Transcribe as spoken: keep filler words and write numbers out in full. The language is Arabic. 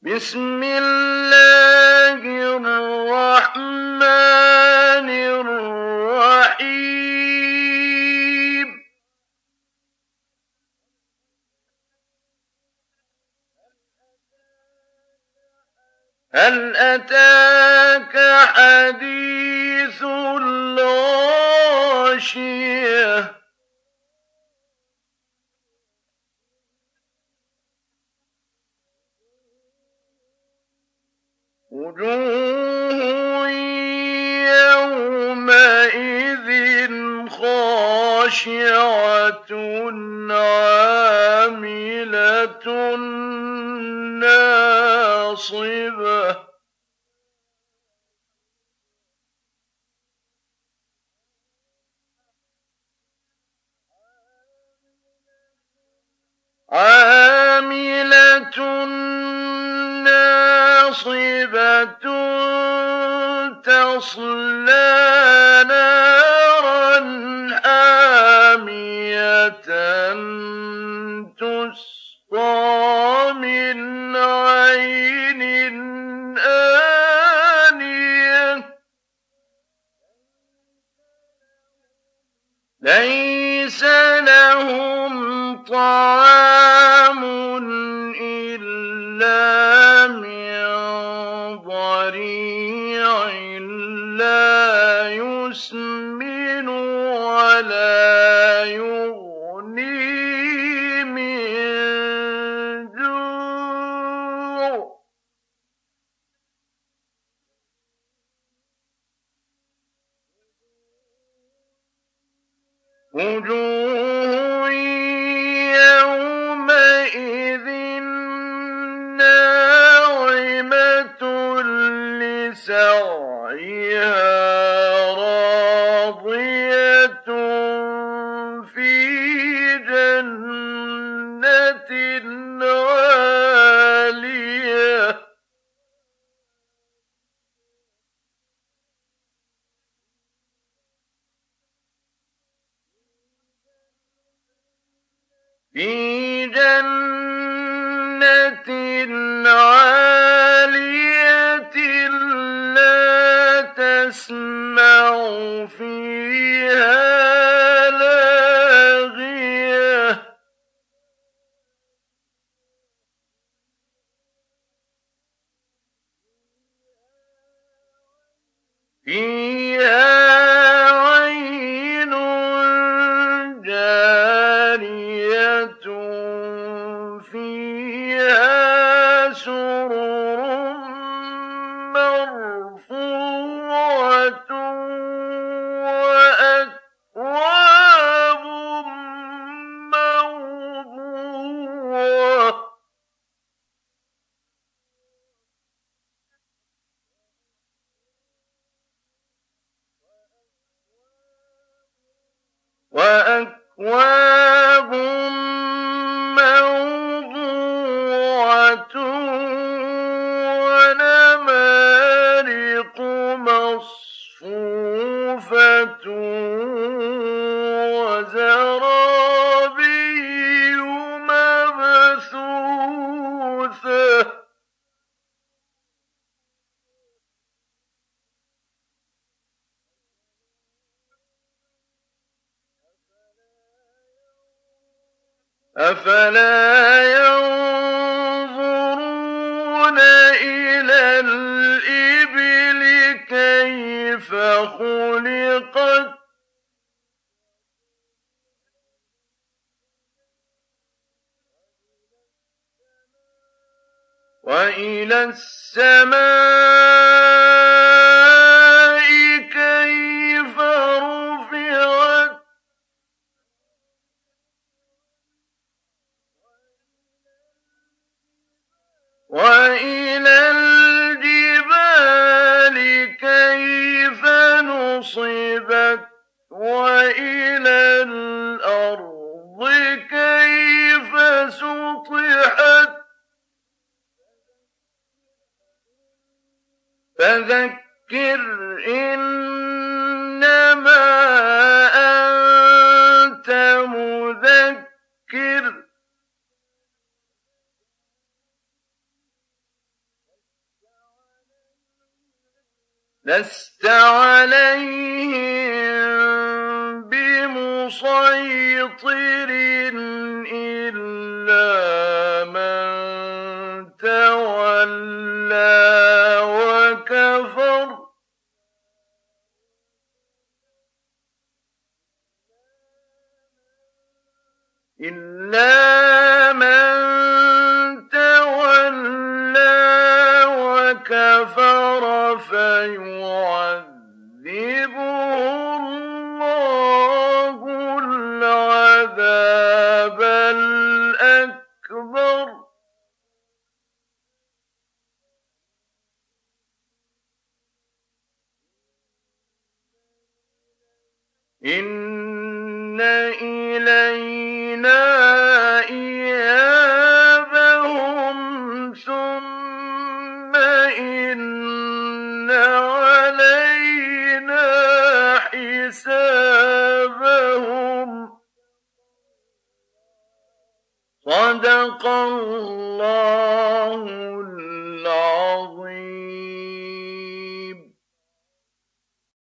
بسم الله الرحمن الرحيم هل أتاك حديث الغاشية وجوه يومئذ خاشعة عاملة ناصبة عاملة ناصبة تصلى نارا حامية تسقى من عين آنية ليس لهم طعام إلا من ضريع لا يسمن ولا يغني من جوع وجوه يومئذ ناعمة لسعيها راضية في جنة عالية في جنة عالية لا تسمع فيها لاغية فيها عين جارية فيها سرر مرفوعة وأكواب موضوعة وأكواب موضوعة ونمارق مصفوفة وزرابي مبثوثة أفلا ينظرون إلى الإبل كيف خلقت وإلى السماء كيف رفعت وإلى الجبال كيف نصبت وإلى الأرض كيف سطحت فذكر إنما أنت مذكر لست عليهم بمسيطر إلا من تولى وكفر إلا من تولى وكفر فيعذبه الله العذاب الأكبر إن إلينا إيابهم ثم إن علينا حسابهم صدق الله